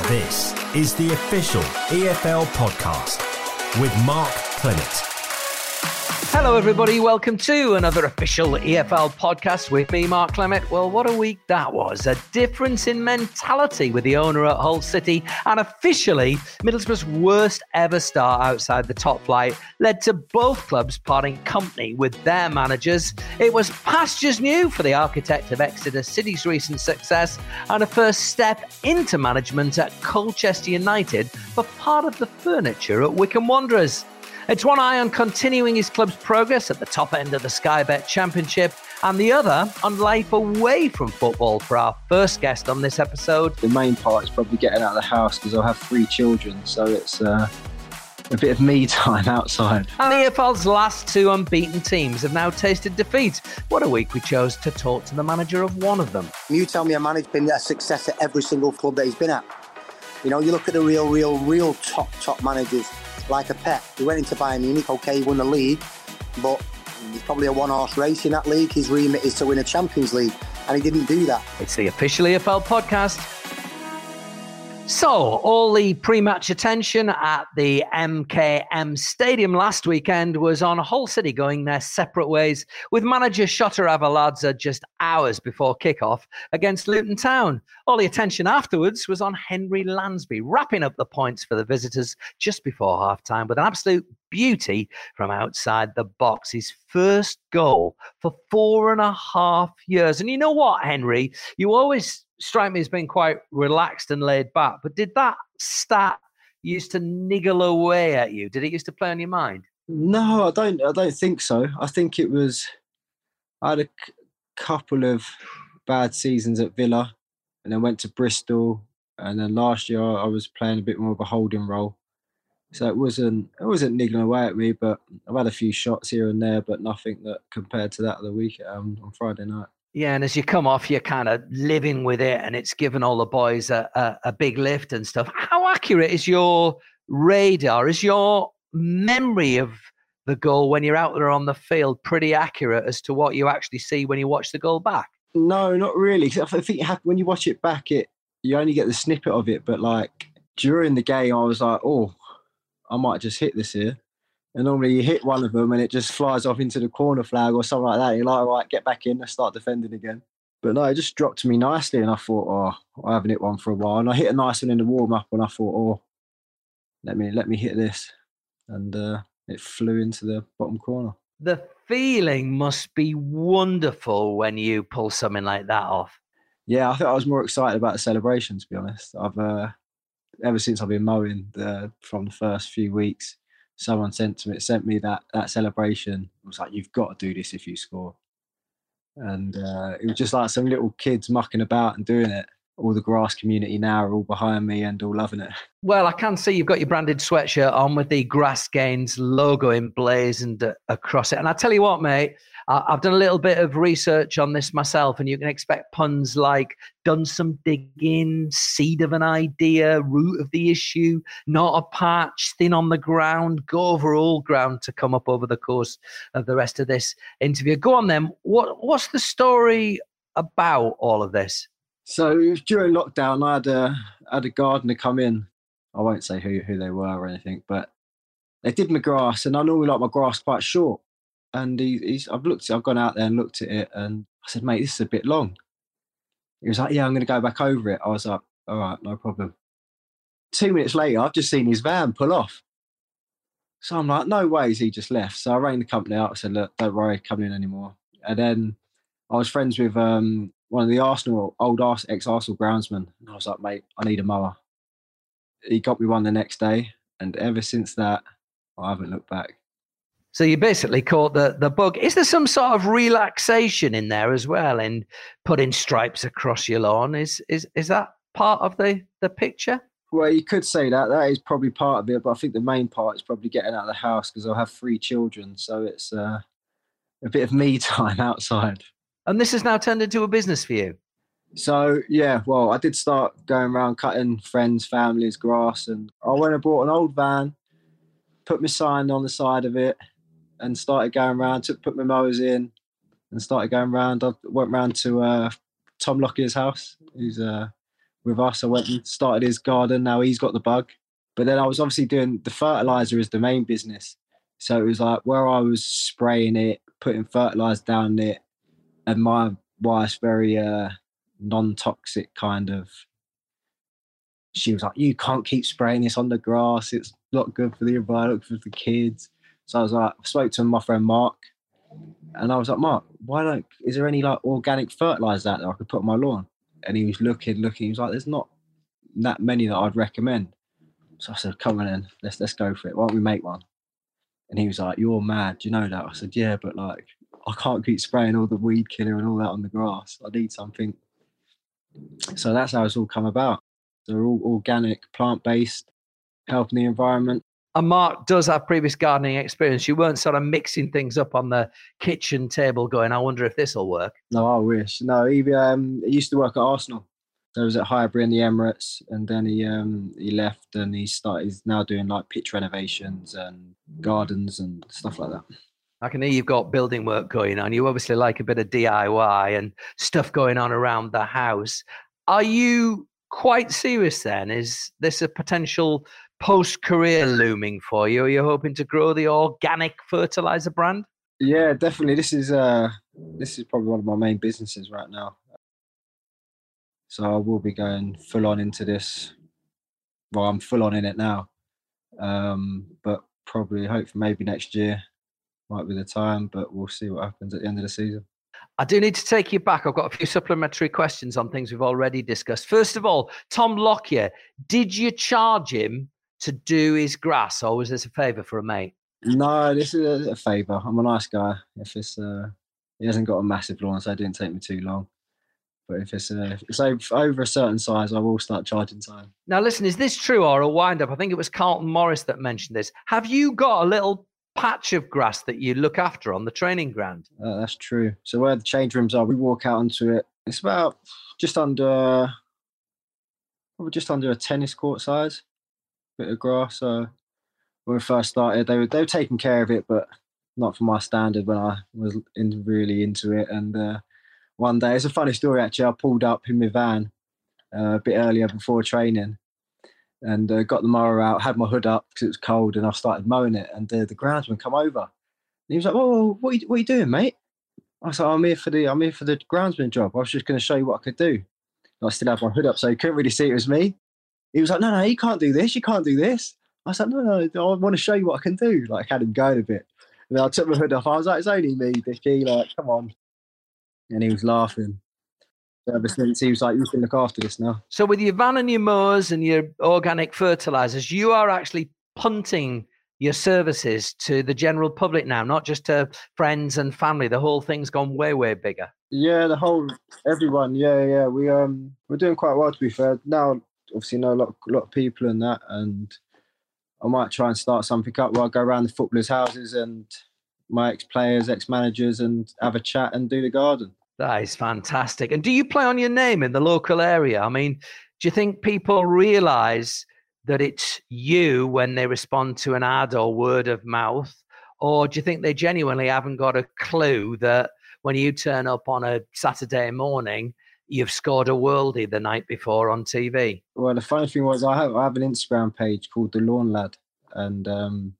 This is the official EFL podcast with Mark Clement. Hello everybody, welcome to another official EFL podcast with me, Mark Clement. Well, what a week that was. A difference in mentality with the owner at Hull City, and officially Middlesbrough's worst ever start outside the top flight led to both clubs parting company with their managers. It was pastures new for the architect of Exeter City's recent success, and a first step into management at Colchester United for part of the furniture at Wycombe Wanderers. It's one eye on continuing his club's progress at the top end of the Sky Bet Championship, and the other on life away from football for our first guest on this episode. The main part is probably getting out of the house because I have 3 children, so it's a bit of me time outside. And the EFL's last 2 unbeaten teams have now tasted defeat. What a week we chose to talk to the manager of one of them. You tell me a manager's been a success at every single club that he's been at. You know, you look at the real top managers, like a Pep. He went into Bayern Munich, okay, he won the league, but he's probably a one-horse race in that league. His remit is to win a Champions League, and he didn't do that. It's the official EFL podcast. So, all the pre-match attention at the MKM Stadium last weekend was on Hull City going their separate ways, with manager Shota Arveladze just hours before kick-off against Luton Town. All the attention afterwards was on Henry Lansby, wrapping up the points for the visitors just before half-time with an absolute beauty from outside the box. His first goal for 4.5 years. And you know what, Henry? You always strike me as being quite relaxed and laid back, but did that stat used to niggle away at you? Did it used to play on your mind? No, I don't think so. I think it was, I had a couple of bad seasons at Villa and then went to Bristol, and then last year I was playing a bit more of a holding role. So it wasn't niggling away at me, but I've had a few shots here and there, but nothing that compared to that of the week on Friday night. Yeah, and as you come off, you're kind of living with it, and it's given all the boys a big lift and stuff. How accurate is your radar? Is your memory of the goal when you're out there on the field pretty accurate as to what you actually see when you watch the goal back? No, not really. I think when you watch it back, you only get the snippet of it. But like during the game, I was like, oh, I might just hit this here. And normally you hit one of them and it just flies off into the corner flag or something like that. And you're like, all right, get back in, let's start defending again. But no, it just dropped to me nicely, and I thought, oh, I haven't hit one for a while. And I hit a nice one in the warm-up, and I thought, oh, let me hit this. And it flew into the bottom corner. The feeling must be wonderful when you pull something like that off. Yeah, I think I was more excited about the celebration, to be honest. I've ever since I've been mowing from the first few weeks, someone sent me that celebration. It was like, you've got to do this if you score. And it was just like some little kids mucking about and doing it. All the grass community now are all behind me and all loving it. Well, I can see you've got your branded sweatshirt on with the Grass Gains logo emblazoned across it. And I tell you what, mate, I've done a little bit of research on this myself, and you can expect puns like done some digging, seed of an idea, root of the issue, not a patch, thin on the ground, go over all ground to come up over the course of the rest of this interview. Go on then. What's the story about all of this? So during lockdown, I had a gardener come in. I won't say who they were or anything, but they did my grass, and I normally like my grass quite short. And I've gone out there and looked at it, and I said, mate, this is a bit long. He was like, yeah, I'm going to go back over it. I was like, all right, no problem. 2 minutes later, I've just seen his van pull off. So I'm like, no ways, he just left. So I rang the company out. I said, look, don't worry, come in anymore. And then I was friends with one of the ex-Arsenal groundsmen. And I was like, mate, I need a mower. He got me one the next day. And ever since that, I haven't looked back. So you basically caught the bug. Is there some sort of relaxation in there as well in putting stripes across your lawn? Is that part of the picture? Well, you could say that. That is probably part of it. But I think the main part is probably getting out of the house because I have 3 children. So it's a bit of me time outside. And this has now turned into a business for you? So, yeah, well, I did start going around cutting friends, families, grass. And I went and bought an old van, put my sign on the side of it, and started going around, put my mowers in and started going around. I went round to Tom Lockyer's house, who's with us. I went and started his garden. Now he's got the bug. But then I was obviously doing the fertilizer is the main business. So it was like where I was spraying it, putting fertilizer down it, and my wife's very non-toxic kind of. She was like, "You can't keep spraying this on the grass. It's not good for the environment, for the kids." So I was like, I spoke to my friend Mark, and I was like, "Mark, is there any like organic fertilizer out there I could put on my lawn?" And he was looking. He was like, "There's not that many that I'd recommend." So I said, "Come on in, let's go for it. Why don't we make one?" And he was like, "You're mad, do you know that?" I said, "Yeah, but like, I can't keep spraying all the weed killer and all that on the grass. I need something." So that's how it's all come about. They're all organic, plant-based, helping the environment. And Mark does have previous gardening experience. You weren't sort of mixing things up on the kitchen table going, "I wonder if this will work." No, I wish. No, he used to work at Arsenal. So he was at Highbury in the Emirates, and then he left and he's now doing like pitch renovations and gardens and stuff like that. I can hear you've got building work going on. You obviously like a bit of DIY and stuff going on around the house. Are you quite serious then? Is this a potential post-career looming for you? Are you hoping to grow the organic fertilizer brand? Yeah, definitely. This is probably one of my main businesses right now. So I will be going full on into this. Well, I'm full on in it now. But probably, hopefully, maybe next year might be the time, but we'll see what happens at the end of the season. I do need to take you back. I've got a few supplementary questions on things we've already discussed. First of all, Tom Lockyer, did you charge him to do his grass, or was this a favour for a mate? No, this is a favour. I'm a nice guy. If he hasn't got a massive lawn, so it didn't take me too long. But if it's over a certain size, I will start charging time. Now, listen, is this true or a wind-up? I think it was Carlton Morris that mentioned this. Have you got a little patch of grass that you look after on the training ground? That's true. So where the change rooms are, we walk out onto it. It's about just under a tennis court size bit of grass. So when we first started, they were taking care of it, but not for my standard when I was really into it. And one day, it's a funny story actually. I pulled up in my van a bit earlier before training, and got the mower out, had my hood up because it was cold, and I started mowing it. And the groundsman come over, and he was like, "Oh, what are you doing, mate?" I was like, "I'm here for the groundsman job. I was just going to show you what I could do." And I still had my hood up, so he couldn't really see it was me. He was like, "No, you can't do this. You can't do this." I was like, "No, I want to show you what I can do." Like, had him going a bit. And then I took my hood off. I was like, "It's only me, Dickie. Like, come on." And he was laughing. Ever since, he was like, "You can look after this now." So with your van and your mowers and your organic fertilizers, you are actually punting your services to the general public now, not just to friends and family. The whole thing's gone way, way bigger. Yeah, everyone. Yeah. We're doing quite well, to be fair. Now, obviously, know a lot of people and that, and I might try and start something up where I go around the footballers' houses and my ex-players, ex-managers, and have a chat and do the garden. That is fantastic. And do you play on your name in the local area? I mean, do you think people realise that it's you when they respond to an ad or word of mouth? Or do you think they genuinely haven't got a clue that when you turn up on a Saturday morning, you've scored a worldie the night before on TV? Well, the funny thing was I have an Instagram page called The Lawn Lad, and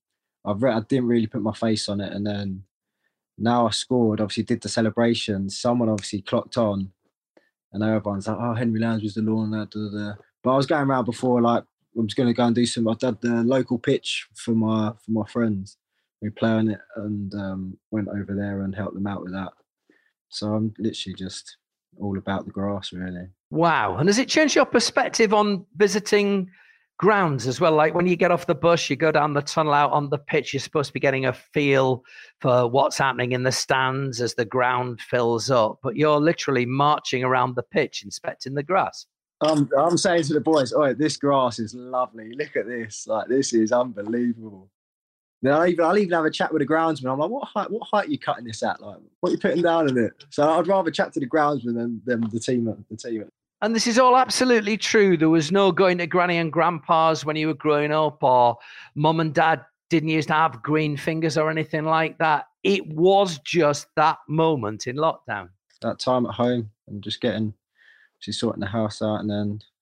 I didn't really put my face on it, and then now I scored, obviously did the celebration. Someone obviously clocked on, and everyone's like, "Oh, Henry Lowndes was the lawn lad." But I was going around before, like I was going to go and do I did the local pitch for my friends. We play on it, and went over there and helped them out with that. So I'm literally just all about the grass, really. Wow. And has it changed your perspective on visiting grounds as well? Like when you get off the bus, you go down the tunnel out on the pitch, you're supposed to be getting a feel for what's happening in the stands as the ground fills up, but you're literally marching around the pitch inspecting the grass. I'm saying to the boys, "Oh, this grass is lovely. Look at this. Like, this is unbelievable." Then I'll even have a chat with the groundsman. I'm like, what height are you cutting this at? Like, what are you putting down in it? So I'd rather chat to the groundsman than the team. And this is all absolutely true. There was no going to granny and grandpa's when you were growing up, or mum and dad didn't used to have green fingers or anything like that. It was just that moment in lockdown. That time at home and just sorting the house out and then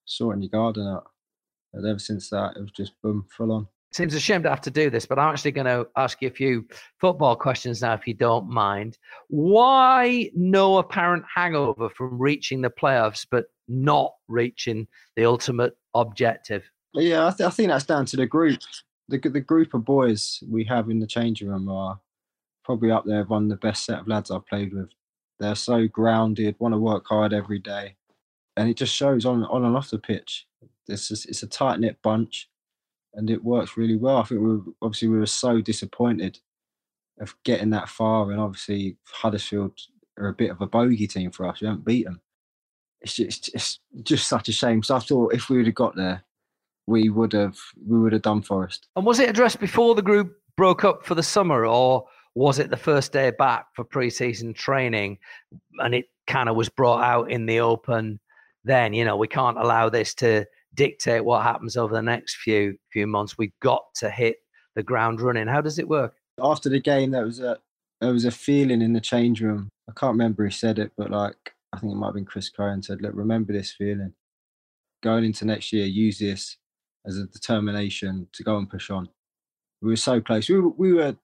sorting your garden out. And ever since that, it was just boom, full on. Seems a shame to have to do this, but I'm actually going to ask you a few football questions now, if you don't mind. Why no apparent hangover from reaching the playoffs, but not reaching the ultimate objective? Yeah, I think that's down to the group. The group of boys we have in the changing room are probably up there, one of the best set of lads I've played with. They're so grounded, want to work hard every day. And it just shows on and off the pitch. It's a tight-knit bunch. And it works really well. I think we were so disappointed of getting that far, and obviously Huddersfield are a bit of a bogey team for us. We haven't beat them. It's just such a shame. So I thought if we would have got there, we would have done Forest. And was it addressed before the group broke up for the summer, or was it the first day back for pre-season training, and it kind of was brought out in the open? Then we can't allow this to dictate what happens over the next few months. We've got to hit the ground running. How does it work? After the game, there was a feeling in the change room. I can't remember who said it, but I think it might have been Chris Cohen said, "Look, remember this feeling. Going into next year, use this as a determination to go and push on." We were so close. We were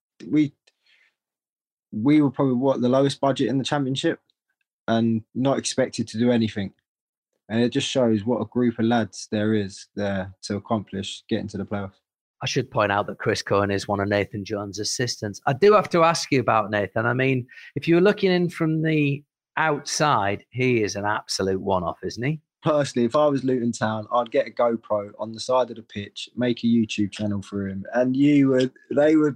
probably the lowest budget in the Championship, and not expected to do anything. And it just shows what a group of lads there is there to accomplish getting to the playoffs. I should point out that Chris Cohen is one of Nathan Jones' assistants. I do have to ask you about Nathan. I mean, if you were looking in from the outside, he is an absolute one-off, isn't he? Personally, if I was Luton Town, I'd get a GoPro on the side of the pitch, make a YouTube channel for him, and they would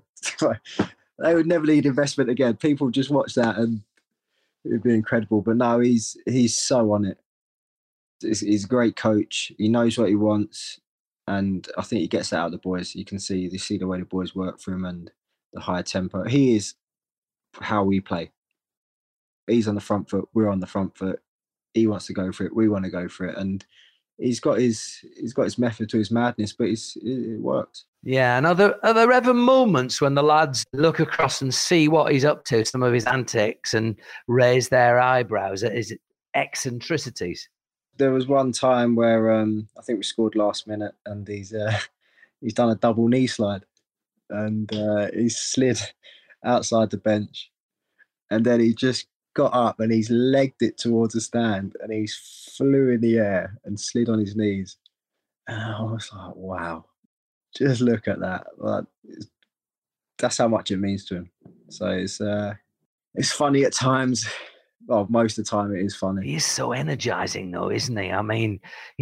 never need investment again. People just watch that and it'd be incredible. But no, he's so on it. He's a great coach. He knows what he wants, and I think he gets that out of the boys. You see the way the boys work for him and the high tempo. He is how we play. He's on the front foot. We're on the front foot. He wants to go for it. We want to go for it, and he's got his method to his madness, but it works. Yeah, and are there ever moments when the lads look across and see what he's up to, some of his antics, and raise their eyebrows at his eccentricities? There was one time where I think we scored last minute, and he's done a double knee slide, and he slid outside the bench, and then he just got up and he's legged it towards the stand, and he flew in the air and slid on his knees. And I was like, wow, just look at that. That's how much it means to him. So it's funny at times. Well, most of the time it is funny. He is so energizing, though, isn't he? I mean,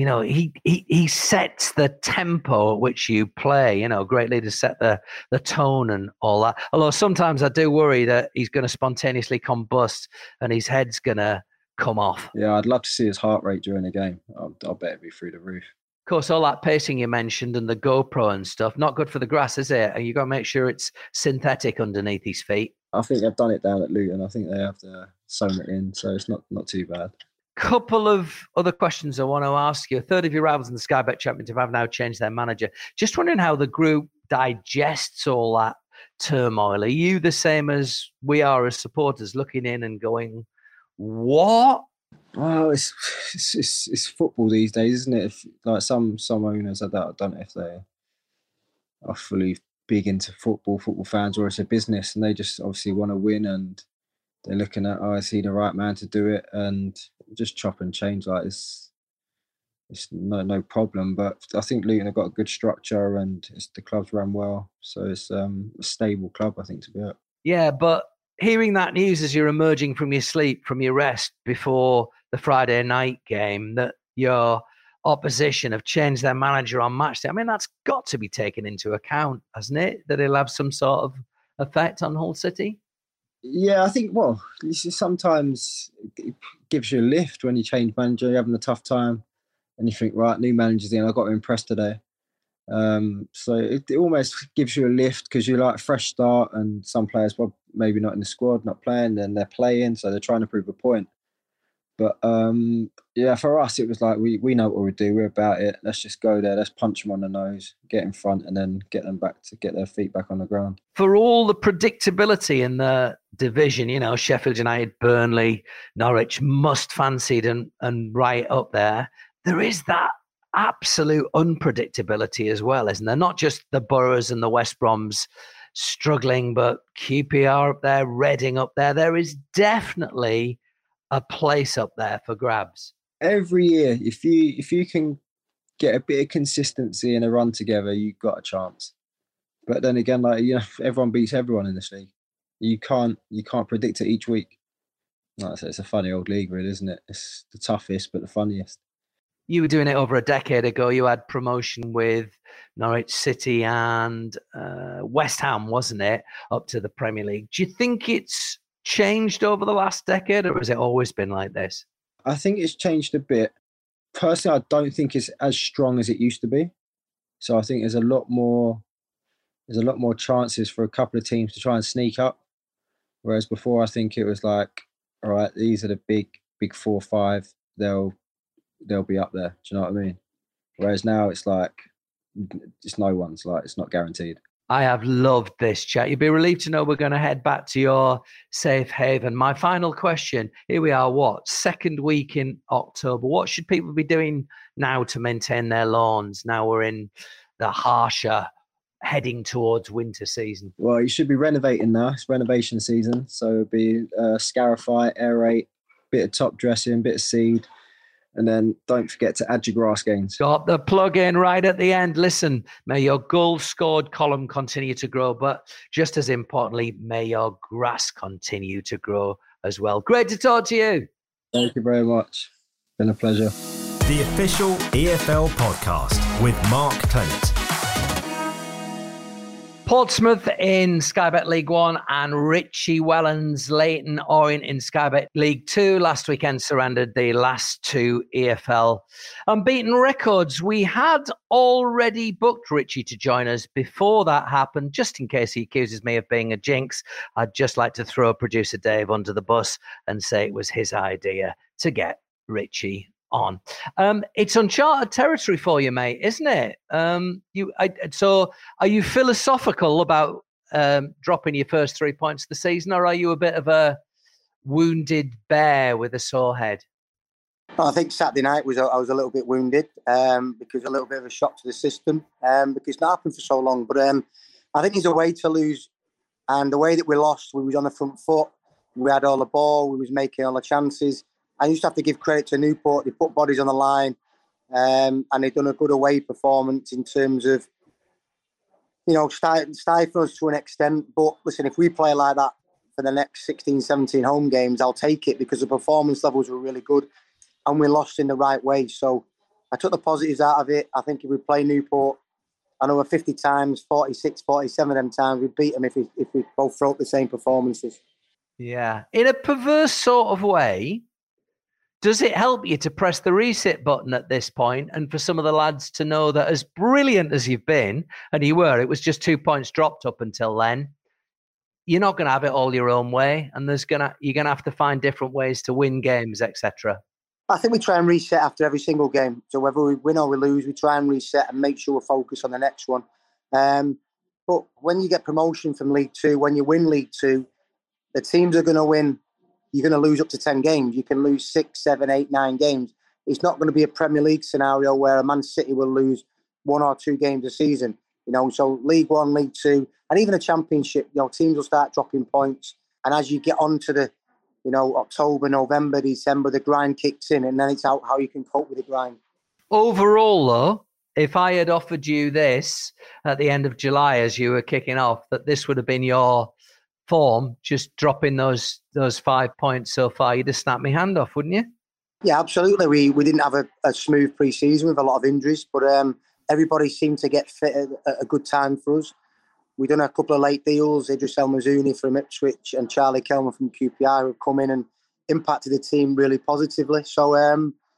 he sets the tempo at which you play. Great leaders set the tone and all that. Although sometimes I do worry that he's going to spontaneously combust and his head's going to come off. Yeah, I'd love to see his heart rate during the game. I'll bet it'd be through the roof. Of course, all that pacing you mentioned and the GoPro and stuff, not good for the grass, is it? And you've got to make sure it's synthetic underneath his feet. I think they've done it down at Luton. I think they have sewn it in, so it's not too bad. Couple of other questions I want to ask you. A third of your rivals in the Sky Bet Championship have now changed their manager. Just wondering how the group digests all that turmoil. Are you the same as we are as supporters, looking in and going, what? Well, it's football these days, isn't it? Like some owners, I don't know if they are fully big into football fans, or it's a business and they just obviously want to win, and they're looking at, is he the right man to do it, and just chop and change like this. It's no problem. But I think Luton have got a good structure, and the club's run well, so it's a stable club, I think, to be at. Yeah, but hearing that news as you're emerging from your sleep, from your rest before the Friday night game, that your opposition have changed their manager on match day, I mean, that's got to be taken into account, hasn't it? That it'll have some sort of effect on Hull City? Yeah, I think, sometimes it gives you a lift when you change manager, you're having a tough time, and you think, right, new manager's in, I've got to impress today. So it almost gives you a lift because you're like a fresh start, and some players, well, maybe not in the squad, not playing, then they're playing, so they're trying to prove a point. But for us, it was like we know what we do. We're about it. Let's just go there. Let's punch them on the nose, get in front, and then get them back to get their feet back on the ground. For all the predictability in the division, Sheffield United, Burnley, Norwich, must fancied and right up there. There is that absolute unpredictability as well, isn't there? Not just the Boroughs and the West Broms struggling, but QPR up there, Reading up there. There is definitely a place up there for grabs. Every year, if you can get a bit of consistency and a run together, you've got a chance. But then again, everyone beats everyone in this league. You can't predict it each week. Like I said, it's a funny old league, really, isn't it? It's the toughest, but the funniest. You were doing it over a decade ago. You had promotion with Norwich City and West Ham, wasn't it, up to the Premier League? Do you think it's changed over the last decade, or has it always been like this? I think it's changed a bit. Personally, I don't think it's as strong as it used to be. So I think there's a lot more chances for a couple of teams to try and sneak up. Whereas before, I think it was like, all right, these are the big 4 or 5. They'll be up there. Do you know what I mean? Whereas now it's like, it's no one's, like, it's not guaranteed. I have loved this chat. You'll be relieved to know we're going to head back to your safe haven. My final question, here we are, second week in October. What should people be doing now to maintain their lawns? Now we're in the harsher, heading towards winter season. Well, you should be renovating now. It's renovation season. So it'll be scarify, aerate, bit of top dressing, bit of seed. And then don't forget to add your grass gains. Got the plug in right at the end. Listen, may your goals scored column continue to grow, but just as importantly, may your grass continue to grow as well. Great to talk to you. Thank you very much. It's been a pleasure. The official EFL podcast with Mark Clement. Portsmouth in Sky Bet League 1 and Richie Wellens, Leyton Orient in Sky Bet League 2. Last weekend surrendered the last 2 EFL unbeaten records. We had already booked Richie to join us before that happened. Just in case he accuses me of being a jinx, I'd just like to throw producer Dave under the bus and say it was his idea to get Richie on. It's uncharted territory for you, mate, isn't it? So are you philosophical about dropping your first 3 points of the season, or are you a bit of a wounded bear with a sore head? I think Saturday night I was a little bit wounded because a little bit of a shock to the system because it's not happened for so long. But I think there's a way to lose, and the way that we lost, we was on the front foot, we had all the ball, we was making all the chances. I used to have to give credit to Newport. They put bodies on the line and they've done a good away performance in terms of, stifling us to an extent. But listen, if we play like that for the next 16, 17 home games, I'll take it because the performance levels were really good and we lost in the right way. So I took the positives out of it. I think if we play Newport another 50 times, 46, 47 of them times, we'd beat them if we both throw up the same performances. Yeah. In a perverse sort of way, does it help you to press the reset button at this point and for some of the lads to know that as brilliant as you've been, and you were, it was just 2 points dropped up until then, you're not going to have it all your own way, and you're going to have to find different ways to win games, etc. I think we try and reset after every single game. So whether we win or we lose, we try and reset and make sure we're focused on the next one. But when you get promotion from League 2, when you win League 2, the teams are going to win. You're going to lose up to 10 games. You can lose 6, 7, 8, 9 games. It's not going to be a Premier League scenario where a Man City will lose 1 or 2 games a season. So League 1, League 2, and even a Championship, teams will start dropping points. And as you get on to the, October, November, December, the grind kicks in, and then it's out how you can cope with the grind. Overall, though, if I had offered you this at the end of July as you were kicking off, that this would have been your form, just dropping those 5 points so far, you'd have snapped my hand off, wouldn't you? Yeah, absolutely. We didn't have a smooth pre-season with a lot of injuries, but everybody seemed to get fit at a good time for us. We've done a couple of late deals, Idris El Mazouni from Ipswich and Charlie Kelman from QPR, who've come in and impacted the team really positively. So I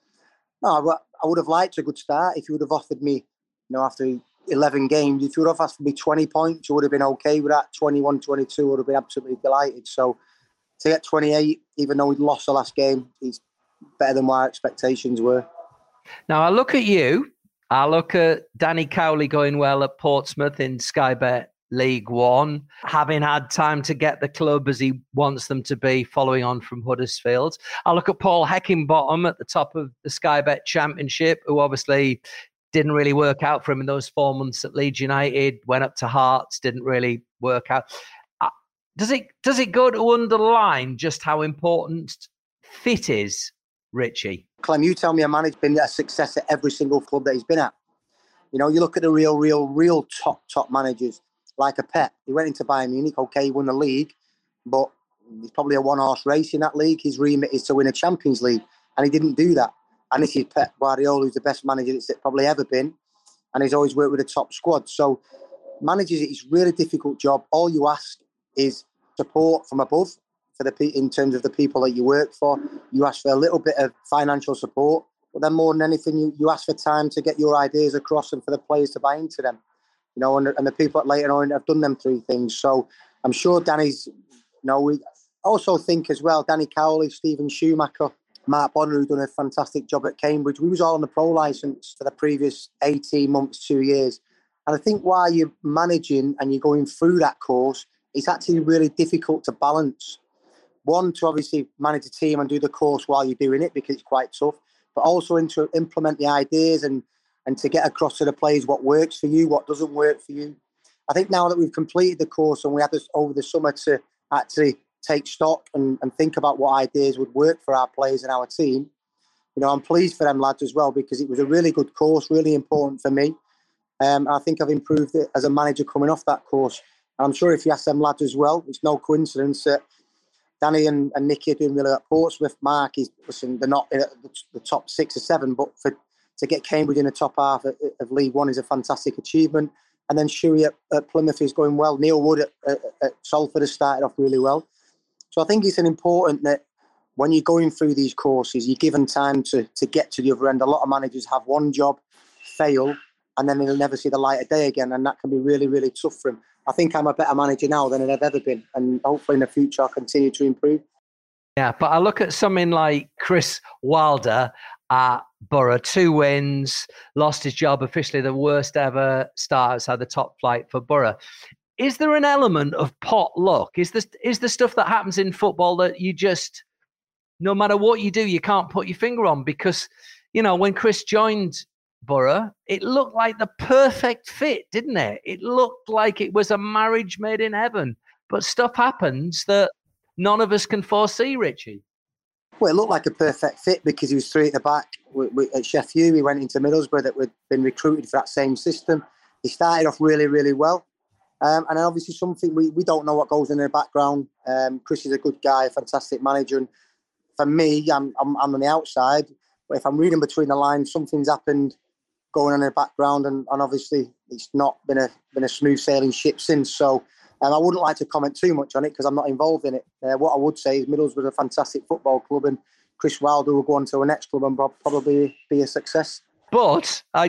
would have liked a good start. If you would have offered me, after 11 games, if you would have asked for me 20 points, I would have been okay with that. 21, 22, I would have been absolutely delighted. So to get 28, even though we'd lost the last game, it's better than what our expectations were. Now, I look at you. I look at Danny Cowley going well at Portsmouth in Sky Bet League One, having had time to get the club as he wants them to be, following on from Huddersfield. I look at Paul Heckingbottom at the top of the Sky Bet Championship, who obviously didn't really work out for him in those 4 months at Leeds United, went up to Hearts, didn't really work out. Does it go to underline just how important fit is, Richie? Clem, you tell me a manager's been a success at every single club that he's been at. You know, you look at the real top managers, like a Pep. He went into Bayern Munich, okay, he won the league, but he's probably a one-horse race in that league. His remit is to win a Champions League, and he didn't do that. And this is Pep Guardiola, who's the best manager that's probably ever been, and he's always worked with a top squad. So managers, it's a really difficult job. All you ask is support from above in terms of the people that you work for. You ask for a little bit of financial support, but then more than anything, you ask for time to get your ideas across and for the players to buy into them. You know, and the people at Leyton Orient have done them three things. So I'm sure Danny's, we also think as well, Danny Cowley, Stephen Schumacher, Mark Bonner, who's done a fantastic job at Cambridge. We was all on the pro licence for the previous 18 months, 2 years. And I think while you're managing and you're going through that course, it's actually really difficult to balance. One, to obviously manage a team and do the course while you're doing it, because it's quite tough, but also to implement the ideas and to get across to the players what works for you, what doesn't work for you. I think now that we've completed the course and we had this over the summer to actually take stock and think about what ideas would work for our players and our team, I'm pleased for them lads as well, because it was a really good course, really important for me. I think I've improved it as a manager coming off that course. And I'm sure if you ask them lads as well, it's no coincidence that Danny and Nicky are doing really well at Portsmouth. Mark they're not in the top 6 or 7, but to get Cambridge in the top half of League One is a fantastic achievement. And then Shuey at Plymouth is going well. Neil Wood at Salford has started off really well. So I think it's important that when you're going through these courses, you're given time to get to the other end. A lot of managers have one job, fail, and then they'll never see the light of day again. And that can be really, really tough for them. I think I'm a better manager now than I've ever been. And hopefully in the future I'll continue to improve. Yeah, but I look at something like Chris Wilder at Borough, 2 wins, lost his job, officially the worst ever start outside the top flight for Borough. Is there an element of pot luck? Is the stuff that happens in football that you just, no matter what you do, you can't put your finger on? Because, when Chris joined Borough, it looked like the perfect fit, didn't it? It looked like it was a marriage made in heaven. But stuff happens that none of us can foresee, Richie. Well, it looked like a perfect fit because he was 3 at the back at Sheffield. He went into Middlesbrough that had been recruited for that same system. He started off really, really well. And obviously something we don't know what goes in the background. Chris is a good guy, a fantastic manager. And for me, I'm on the outside. But if I'm reading between the lines, something's happened going on in the background. And obviously it's not been a smooth sailing ship since. So I wouldn't like to comment too much on it because I'm not involved in it. What I would say is Middlesbrough was a fantastic football club, and Chris Wilder will go on to a next club and probably be a success. But I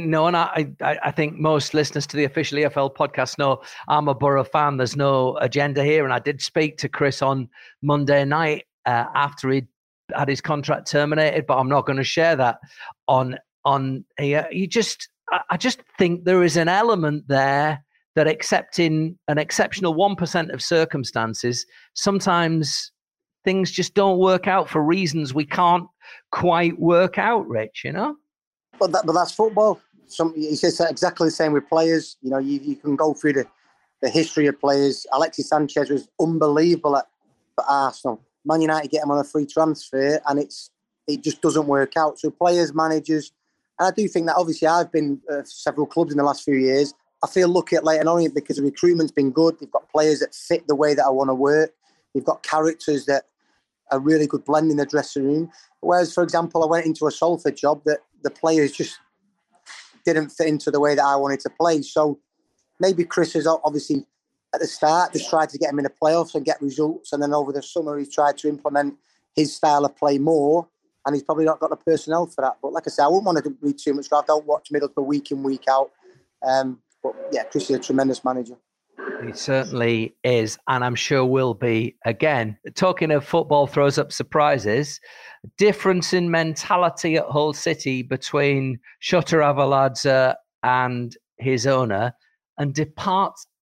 think most listeners to the official EFL podcast know I'm a Borough fan. There's no agenda here, and I did speak to Chris on Monday night after he'd had his contract terminated, but I'm not going to share that on here. I just think there is an element there that, except in an exceptional 1% of circumstances, sometimes things just don't work out for reasons we can't quite work out, Rich, But that's football. It's just exactly the same with players. You can go through the history of players. Alexis Sanchez was unbelievable for Arsenal. Man United get him on a free transfer, and it just doesn't work out. So players, managers, and I do think that obviously I've been several clubs in the last few years. I feel lucky at Leyton Orient because the recruitment's been good. They've got players that fit the way that I want to work. They've got characters that are really good blend in the dressing room. Whereas, for example, I went into a Salford job that the players just didn't fit into the way that I wanted to play. So maybe Chris has obviously at the start just tried to get him in the playoffs and get results. And then over the summer, he's tried to implement his style of play more. And he's probably not got the personnel for that. But like I said, I wouldn't want to read too much. I don't watch Middlesbrough week in, week out. But yeah, Chris is a tremendous manager. He certainly is, and I'm sure will be again. Talking of football throws up surprises. Difference in mentality at Hull City between Shota Arveladze and his owner, and departs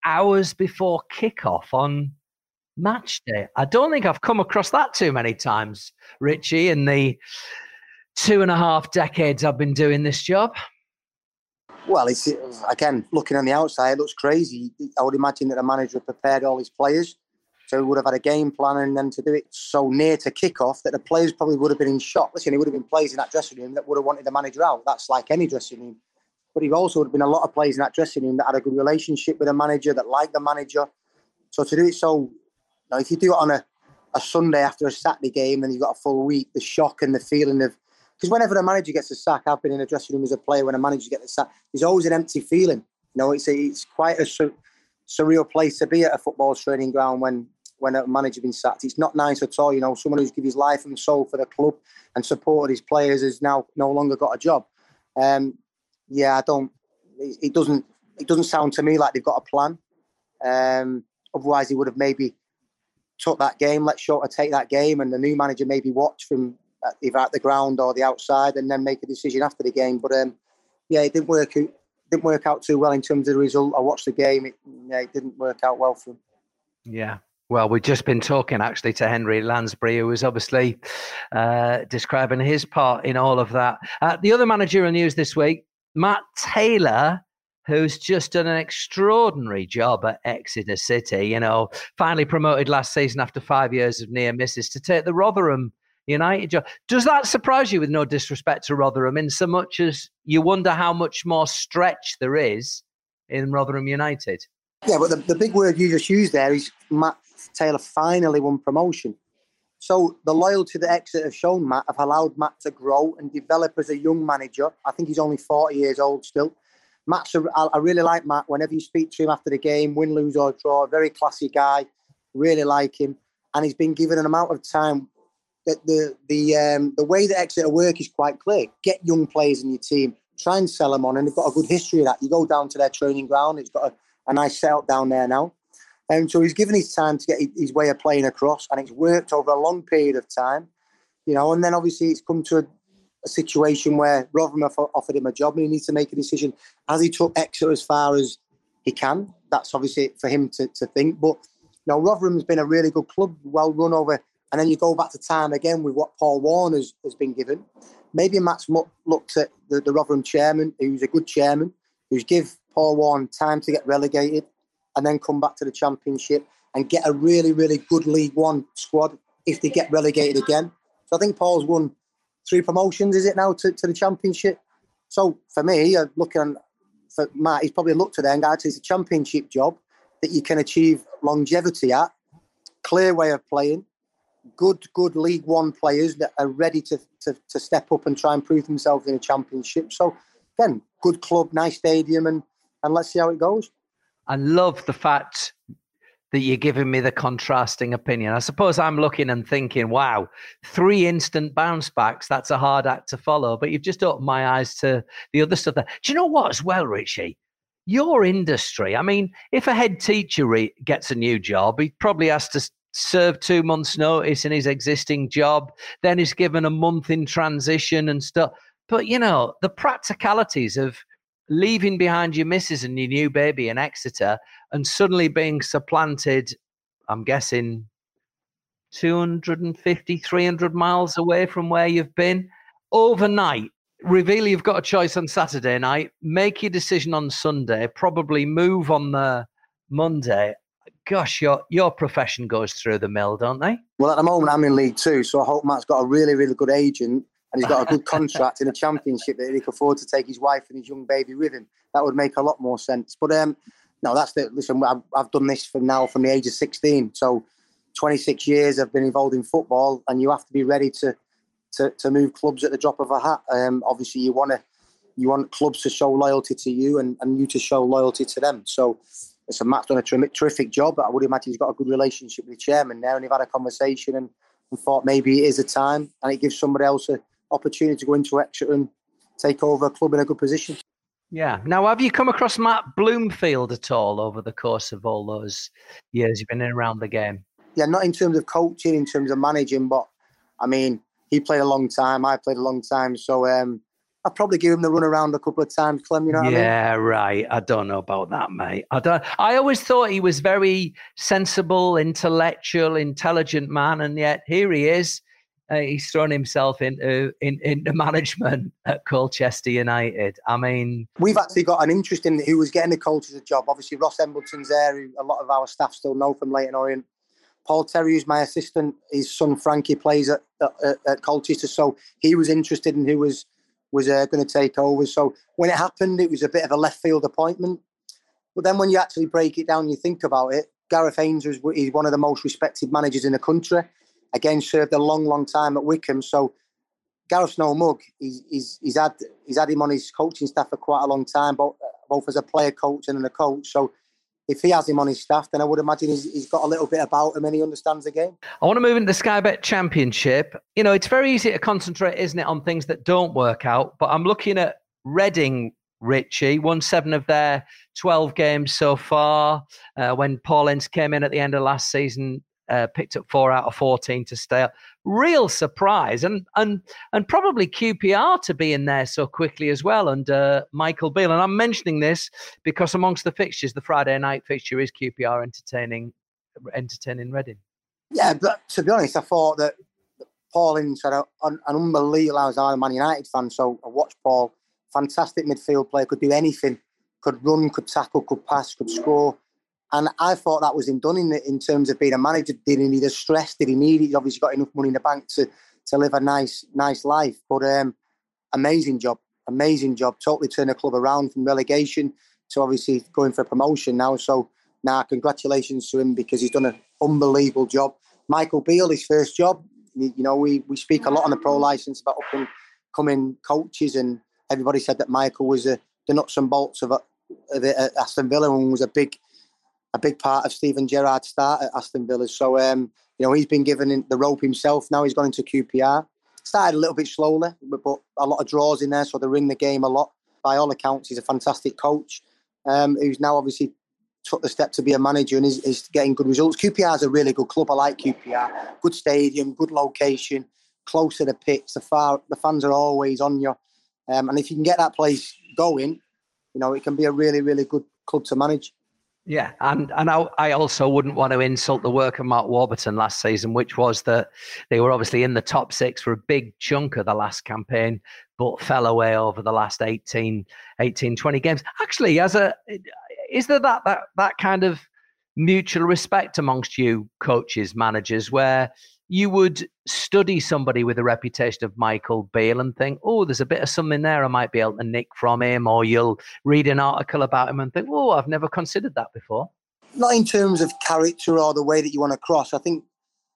hours before kickoff on match day. I don't think I've come across that too many times, Richie, in the 2.5 decades I've been doing this job. Well, it's, again, looking on the outside, it looks crazy. I would imagine that the manager prepared all his players, so he would have had a game plan, and then to do it so near to kick-off that the players probably would have been in shock. Listen, he would have been players in that dressing room that would have wanted the manager out. That's like any dressing room. But he also would have been a lot of players in that dressing room that had a good relationship with the manager, that liked the manager. So to do it so, if you do it on a Sunday after a Saturday game, then you've got a full week, the shock and the feeling of... Because whenever a manager gets a sack, I've been in a dressing room as a player when a manager gets a sack, there's always an empty feeling. It's quite a surreal place to be at a football training ground when a manager's been sacked. It's not nice at all. Someone who's given his life and soul for the club and supported his players has now no longer got a job. It doesn't sound to me like they've got a plan. Otherwise, he would have maybe took that game, let Shota take that game, and the new manager maybe watch from either at the ground or the outside, and then make a decision after the game. But it didn't work out too well in terms of the result. I watched the game; it didn't work out well for him. Yeah. Well, we've just been talking actually to Henry Lansbury, who was obviously describing his part in all of that. The other managerial news this week, Matt Taylor, who's just done an extraordinary job at Exeter City, finally promoted last season after 5 years of near misses to take the Rotherham United job. Does that surprise you, with no disrespect to Rotherham, in so much as you wonder how much more stretch there is in Rotherham United? Yeah, but the big word you just used there is Matt Taylor finally won promotion. So the loyalty that Exeter have shown Matt have allowed Matt to grow and develop as a young manager. I think he's only 40 years old still. I really like Matt. Whenever you speak to him after the game, win, lose or draw, a very classy guy. Really like him. And he's been given an amount of time that the way that Exeter work is quite clear. Get young players in your team, try and sell them on, and they've got a good history of that. You go down to their training ground, it's got a nice setup down there now. So he's given his time to get his way of playing across, and it's worked over a long period of time. And then obviously it's come to a situation where Rotherham have offered him a job and he needs to make a decision. Has he took Exeter as far as he can? That's obviously for him to think. But Rotherham's been a really good club, well run over. And then you go back to time again with what Paul Warne has been given. Maybe Matt's looked at the Rotherham chairman, who's a good chairman, who's give Paul Warne time to get relegated and then come back to the Championship and get a really, really good League One squad if they get relegated again. So I think Paul's won 3 promotions, is it now, to the Championship? So for me, for Matt, he's probably looked at it and gone, it's a Championship job that you can achieve longevity at, clear way of playing, good League One players that are ready to step up and try and prove themselves in a Championship. So again, good club, nice stadium, and let's see how it goes. I love the fact that you're giving me the contrasting opinion. I suppose I'm looking and thinking, wow, 3 instant bounce backs, that's a hard act to follow. But you've just opened my eyes to the other stuff there. Do you know what as well, Richie? Your industry, I mean, if a head teacher gets a new job, he probably has to serve 2 months' notice in his existing job. Then he's given a month in transition and stuff. But, the practicalities of leaving behind your missus and your new baby in Exeter and suddenly being supplanted, I'm guessing 250, 300 miles away from where you've been overnight. Reveal you've got a choice on Saturday night, make your decision on Sunday, probably move on the Monday. Gosh, your profession goes through the mill, don't they? Well, at the moment, I'm in League Two, so I hope Matt's got a really, really good agent and he's got a good contract in a Championship that he can afford to take his wife and his young baby with him. That would make a lot more sense. But no, listen, I've done this from the age of 16. So 26 years I've been involved in football, and you have to be ready to move clubs at the drop of a hat. Obviously, you want clubs to show loyalty to you and you to show loyalty to them. So Matt's done a terrific job. I would imagine he's got a good relationship with the chairman now, and they've had a conversation and thought maybe it is a time, and it gives somebody else an opportunity to go into Exeter and take over a club in a good position. Yeah. Now, have you come across Matt Bloomfield at all over the course of all those years you've been in around the game? Yeah, not in terms of coaching, in terms of managing, but I mean, he played a long time, I played a long time, so I'd probably give him the run around a couple of times, Clem, you know what I mean? Yeah, right. I don't know about that, mate. I always thought he was very sensible, intellectual, intelligent man, and yet here he is. He's thrown himself into management at Colchester United. I mean, we've actually got an interest in who was getting the coach's job. Obviously, Ross Embleton's there, who a lot of our staff still know from Leyton Orient. Paul Terry, who's my assistant, his son Frankie plays at Colchester, so he was interested in who was going to take over. So when it happened, it was a bit of a left field appointment. But then when you actually break it down and you think about it, Gareth Haynes is one of the most respected managers in the country. Again, served a long, long time at Wycombe. So Gareth's no mug. He's had him on his coaching staff for quite a long time, both as a player coach and a coach. So if he has him on his staff, then I would imagine he's got a little bit about him and he understands the game. I want to move into the Sky Bet Championship. You know, it's very easy to concentrate, isn't it, on things that don't work out. But I'm looking at Reading, Richie, won 7 of their 12 games so far. When Paul Ince came in at the end of last season, picked up 4 out of 14 to stay up. Real surprise, and probably QPR to be in there so quickly as well under Michael Beale. And I'm mentioning this because amongst the fixtures, the Friday night fixture is QPR entertaining Reading. Yeah, but to be honest, I thought that Paul Ince had an unbelievable. I was a Man United fan, so I watched Paul. Fantastic midfield player, could do anything, could run, could tackle, could pass, could score. And I thought that was him done in terms of being a manager. Did he need a stress? Did he need it? He's obviously got enough money in the bank to live a nice life. But amazing job. Totally turned the club around from relegation to obviously going for a promotion now. So now congratulations to him because he's done an unbelievable job. Michael Beale, his first job. You know, we speak a lot on the pro licence about up and coming coaches, and everybody said that Michael was the nuts and bolts of it at Aston Villa and was a big part of Steven Gerrard's start at Aston Villa. So, you know, he's been given the rope himself. Now he's gone into QPR. Started a little bit slowly, but a lot of draws in there, so they ring the game a lot. By all accounts, he's a fantastic coach who's now obviously took the step to be a manager and is getting good results. QPR is a really good club. I like QPR. Good stadium, good location, close to the pitch. The fans are always on you. And if you can get that place going, you know, it can be a really, really good club to manage. Yeah, and I also wouldn't want to insult the work of Mark Warburton last season, which was that they were obviously in the top 6 for a big chunk of the last campaign, but fell away over the last 18, 20 games. Actually, is there that kind of mutual respect amongst you coaches, managers, where you would study somebody with a reputation of Michael Beale and think, oh, there's a bit of something there I might be able to nick from him, or you'll read an article about him and think, oh, I've never considered that before? Not in terms of character or the way that you want to cross. I think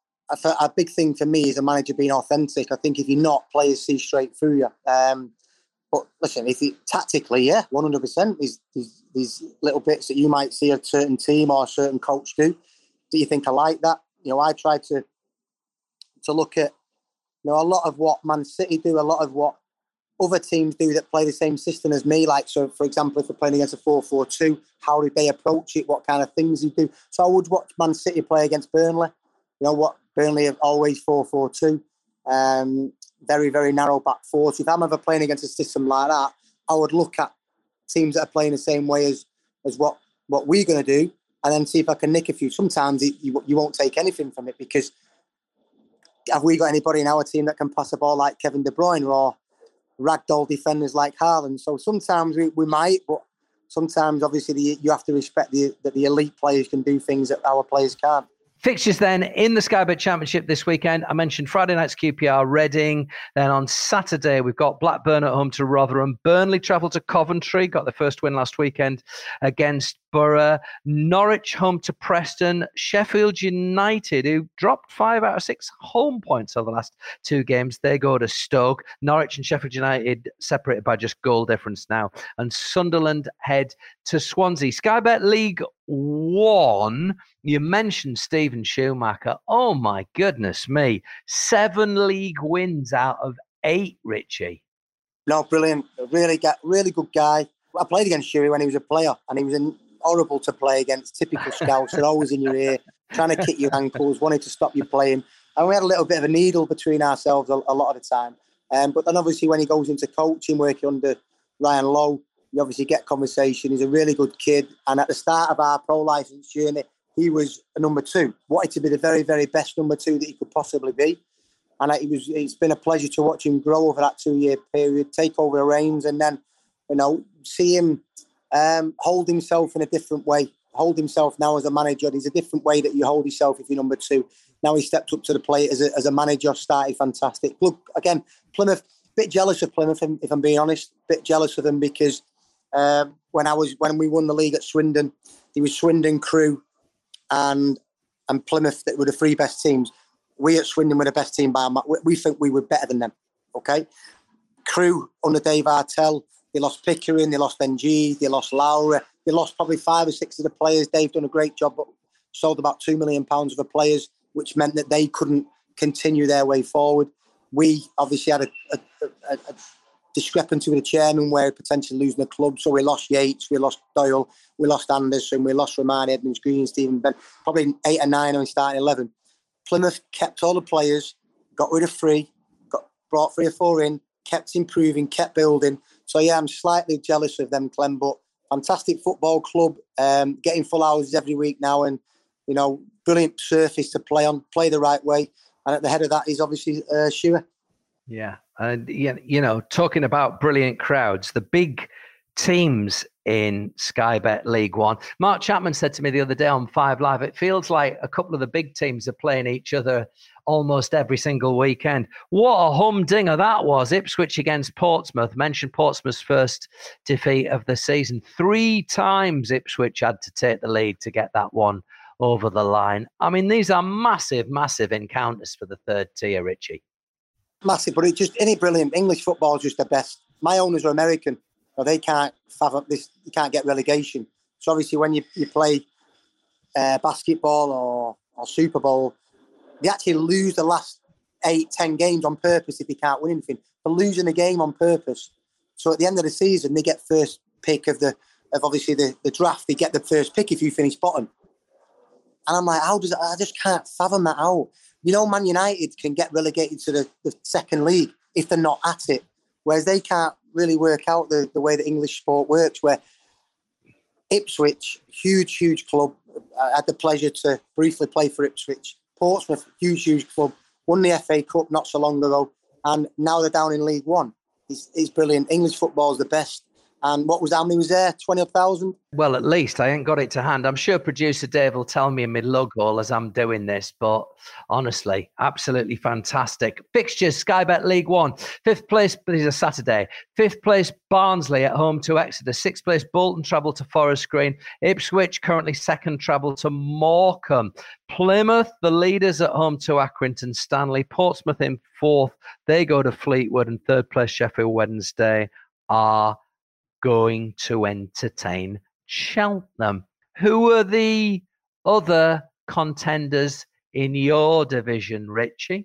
a big thing for me is a manager being authentic. I think if you're not, players see straight through you. But listen, if you tactically, yeah, 100%, these little bits that you might see a certain team or a certain coach do you think I like that? You know, I try to look at, you know, a lot of what Man City do, a lot of what other teams do that play the same system as me. Like, so for example, if we're playing against a 4-4-2, how did they approach it? What kind of things you do? So I would watch Man City play against Burnley. You know what? Burnley have always 4-4-2. Very, very narrow back four. So if I'm ever playing against a system like that, I would look at teams that are playing the same way as what we're going to do, and then see if I can nick a few. Sometimes you won't take anything from it, because have we got anybody in our team that can pass a ball like Kevin De Bruyne, or ragdoll defenders like Haaland? So sometimes we might, but sometimes obviously you have to respect that the elite players can do things that our players can't. Fixtures then in the Sky Bet Championship this weekend. I mentioned Friday night's QPR, Reading. Then on Saturday, we've got Blackburn at home to Rotherham. Burnley travel to Coventry, got the first win last weekend against Borough. Norwich home to Preston. Sheffield United, who dropped 5 out of 6 home points over the last 2 games, they go to Stoke. Norwich and Sheffield United separated by just goal difference now. And Sunderland head to Swansea. Sky Bet League One, you mentioned Steven Schumacher. Oh my goodness me. 7 league wins out of 8, Richie. No, brilliant. Really good guy. I played against Shuey when he was a player, and he was horrible to play against. Typical Scouts, are always in your ear, trying to kick your ankles, wanting to stop you playing. And we had a little bit of a needle between ourselves a lot of the time. But then obviously when he goes into coaching, working under Ryan Lowe, you obviously get conversation. He's a really good kid. And at the start of our pro licence journey, he was a number 2. Wanted to be the very, very best number 2 that he could possibly be. And it's been a pleasure to watch him grow over that 2-year period, take over the reins, and then, see him hold himself in a different way. Hold himself now as a manager. There's a different way that you hold yourself if you're number 2. Now he stepped up to the plate as a manager, started fantastic. Look, again, Plymouth, a bit jealous of Plymouth, if I'm being honest. A bit jealous of them because when we won the league at Swindon, it was Swindon, Crewe, and Plymouth that were the 3 best teams. We at Swindon were the best team by a much. We think we were better than them. Okay, Crewe under Dave Artell, they lost Pickering, they lost NG, they lost Laura, they lost probably 5 or 6 of the players. They've done a great job, but sold about £2 million of the players, which meant that they couldn't continue their way forward. We obviously had a discrepancy with the chairman where potentially losing the club. So we lost Yates, we lost Doyle, we lost Anderson, we lost Romani, Edmonds, Green, Stephen Ben, probably 8 or 9 when we started 11. Plymouth kept all the players, got rid of 3, brought 3 or 4 in, kept improving, kept building. So yeah, I'm slightly jealous of them, Clem, but fantastic football club, getting full houses every week now, and brilliant surface to play on, play the right way. And at the head of that is obviously Shearer. Yeah. And, talking about brilliant crowds, the big teams in Sky Bet League One. Mark Chapman said to me the other day on 5 Live, it feels like a couple of the big teams are playing each other almost every single weekend. What a humdinger that was. Ipswich against Portsmouth. Mentioned Portsmouth's first defeat of the season. 3 times Ipswich had to take the lead to get that one over the line. I mean, these are massive, massive encounters for the 3rd tier, Richie. Massive, but isn't it brilliant? English football is just the best. My owners are American, so they can't fathom this. You can't get relegation. So obviously, when you play basketball or Super Bowl, they actually lose the last 8-10 games on purpose if they can't win anything. They're losing a game on purpose. So at the end of the season, they get first pick of obviously the draft. They get the first pick if you finish bottom. And I'm like, I just can't fathom that out. Man United can get relegated to the second league if they're not at it, whereas they can't really work out the way that English sport works, where Ipswich, huge, huge club. I had the pleasure to briefly play for Ipswich. Portsmouth, huge, huge club. Won the FA Cup not so long ago, and now they're down in League One. It's brilliant. English football is the best. And how many was there? 20,000? Well, at least I ain't got it to hand. I'm sure producer Dave will tell me in my lug hole as I'm doing this, but honestly, absolutely fantastic. Fixtures, Sky Bet League One. 5th place, this is a Saturday. 5th place, Barnsley at home to Exeter. 6th place, Bolton travel to Forest Green. Ipswich currently 2nd, travel to Morecambe. Plymouth, the leaders at home to Accrington Stanley. Portsmouth in 4th. They go to Fleetwood, and 3rd place, Sheffield Wednesday are going to entertain Cheltenham. Who are the other contenders in your division, Richie?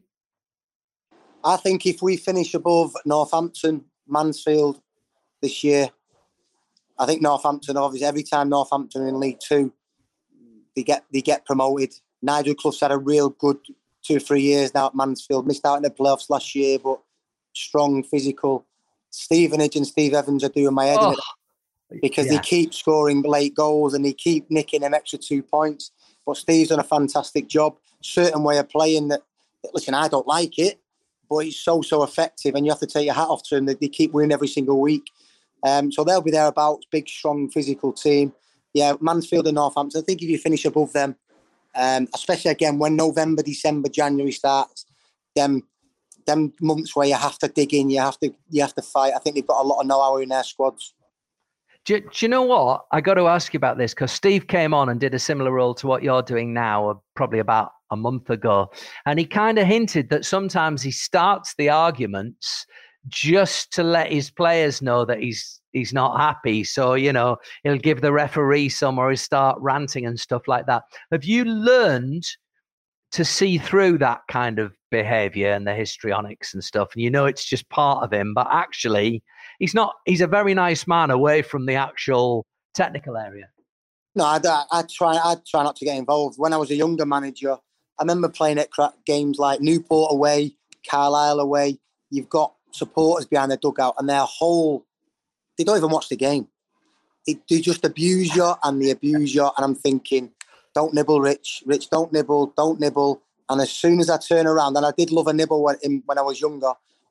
I think if we finish above Northampton, Mansfield this year, I think Northampton, obviously, every time Northampton are in League Two, they get promoted. Nigel Clough's had a real good 2 or 3 years now at Mansfield. Missed out in the playoffs last year, but strong, physical. Stevenage and Steve Evans are doing my head in because they keep scoring late goals and they keep nicking an extra 2 points. But Steve's done a fantastic job. Certain way of playing that listen, I don't like it, but it's so effective, and you have to take your hat off to them. They keep winning every single week. So they'll be thereabouts. Big, strong, physical team. Yeah, Mansfield and Northampton. I think if you finish above them, especially again when November, December, January starts, them months where you have to dig in, you have to fight. I think they've got a lot of know-how in their squads. Do you know what? I got to ask you about this because Steve came on and did a similar role to what you're doing now, probably about a month ago. And he kind of hinted that sometimes he starts the arguments just to let his players know that he's not happy. So, he'll give the referee some, or he'll start ranting and stuff like that. Have you learned to see through that kind of behavior and the histrionics and stuff? And it's just part of him, but actually he's a very nice man away from the actual technical area. No, I try not to get involved. When I was a younger manager, I remember playing at games like Newport away, Carlisle away. You've got supporters behind the dugout, and they don't even watch the game. They just abuse you, and they abuse you. And I'm thinking, don't nibble, Rich, don't nibble. And as soon as I turn around, and I did love a nibble when I was younger,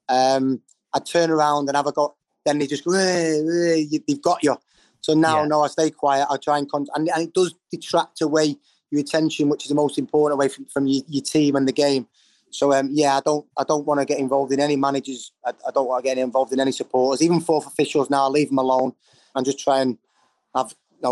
I turn around and have a go. Then they just go, they've got you. So now, no, I stay quiet. I try and it does detract away your attention, which is the most important, away from your team and the game. So I don't want to get involved in any managers. I don't want to get involved in any supporters, even fourth officials. Now I leave them alone and just try and have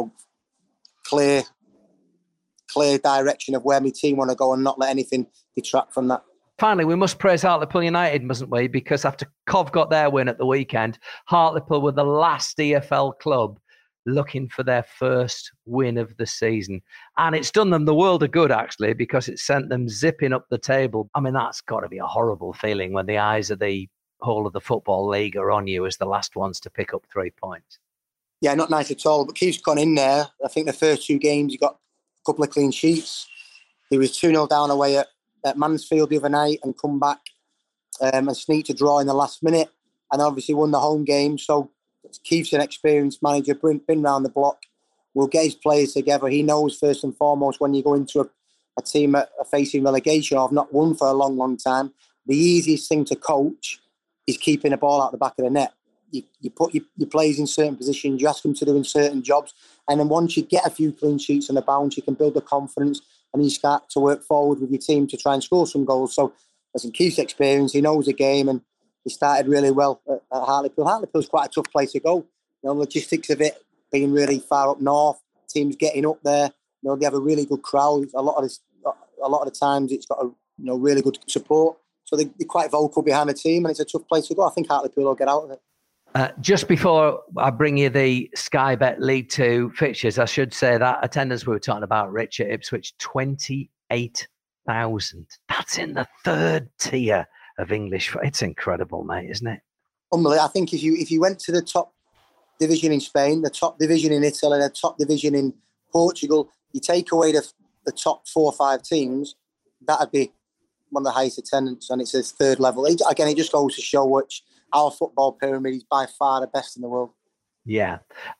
clear direction of where my team want to go and not let anything detract from that. Finally, we must praise Hartlepool United, mustn't we? Because after Cov got their win at the weekend, Hartlepool were the last EFL club looking for their first win of the season. And it's done them the world of good, actually, because it sent them zipping up the table. I mean, that's got to be a horrible feeling when the eyes of the whole of the Football League are on you as the last ones to pick up 3 points. Yeah, not nice at all. But Keith's gone in there. I think the first 2 games, he got a couple of clean sheets. He was 2-0 down away at Mansfield the other night and come back and sneaked a draw in the last minute, and obviously won the home game. So Keith's an experienced manager, been round the block, will get his players together. He knows first and foremost when you go into a team facing relegation or have not won for a long, long time, the easiest thing to coach is keeping the ball out the back of the net. You put your players in certain positions, you ask them to do in certain jobs, and then once you get a few clean sheets on the bounce, you can build the confidence and you start to work forward with your team to try and score some goals. So, as in Keith's experience, he knows the game, and he started really well at Hartlepool. Hartlepool's quite a tough place to go. Logistics of it being really far up north, teams getting up there. They have a really good crowd. A lot of the times, it's got a really good support. So they're quite vocal behind the team, and it's a tough place to go. I think Hartlepool will get out of it. Just before I bring you the Sky Bet League 2 fixtures, I should say that attendance we were talking about, Rich, at Ipswich, 28,000. That's in the 3rd tier of English. It's incredible, mate, isn't it? Unbelievable. I think if you went to the top division in Spain, the top division in Italy, the top division in Portugal, you take away the top 4 or 5 teams, that'd be one of the highest attendance, and it's a 3rd level. Again, it just goes to show which our football pyramid is by far the best in the world. Yeah.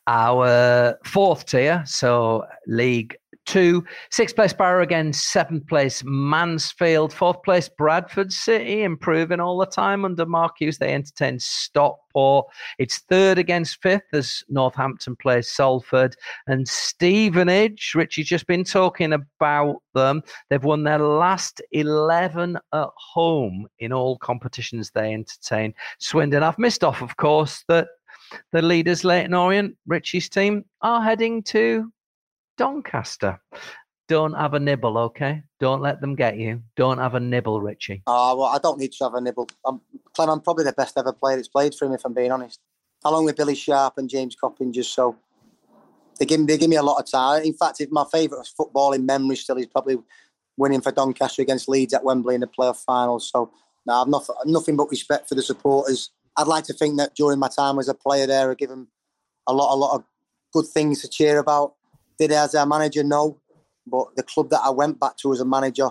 Our 4th tier, so League 2, 6th place Barrow against 7th place Mansfield, 4th place Bradford City, improving all the time under Mark Hughes. They entertain Stockport. It's 3rd against 5th as Northampton plays Salford, and Stevenage. Richie's just been talking about them. They've won their last 11 at home in all competitions they entertain. Swindon. I've missed off, of course, that the leaders, Leyton Orient, Richie's team, are heading to Doncaster. Don't have a nibble, okay? Don't let them get you. Don't have a nibble, Richie. Oh, well, I don't need to have a nibble. Clem, I'm probably the best ever player that's played for him, if I'm being honest. Along with Billy Sharp and James Coppinger, so they give me a lot of time. In fact, my favourite footballing memory still is probably winning for Doncaster against Leeds at Wembley in the playoff finals. So, no, I've nothing but respect for the supporters. I'd like to think that during my time as a player there, I give them a lot of good things to cheer about. Did I, as a manager, no, but the club that I went back to as a manager,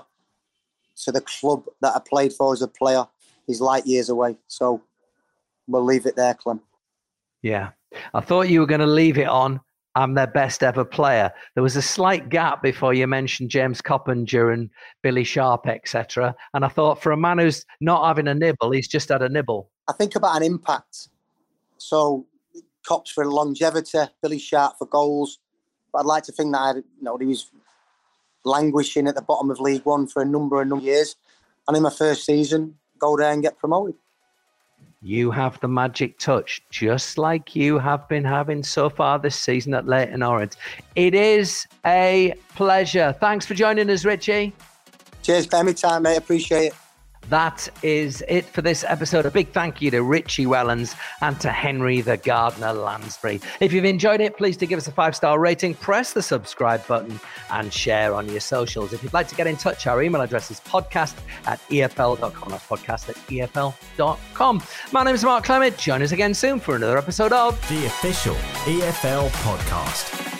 to the club that I played for as a player, is light years away. So we'll leave it there, Clem. Yeah, I thought you were going to leave it on, I'm their best ever player. There was a slight gap before you mentioned James Coppinger and Billy Sharp, etc. And I thought, for a man who's not having a nibble, he's just had a nibble. I think about an impact. So Cops for longevity, Billy Sharp for goals. But I'd like to think that he was languishing at the bottom of League One for a number of years. And in my first season, go there and get promoted. You have the magic touch, just like you have been having so far this season at Leyton Orient. It is a pleasure. Thanks for joining us, Richie. Cheers, anytime, mate. Appreciate it. That is it for this episode. A big thank you to Richie Wellens and to Henry the Gardener Lansbury. If you've enjoyed it, please do give us a 5-star rating, press the subscribe button and share on your socials. If you'd like to get in touch, our email address is podcast@efl.com. That's podcast@efl.com. My name is Mark Clement. Join us again soon for another episode of The Official EFL Podcast.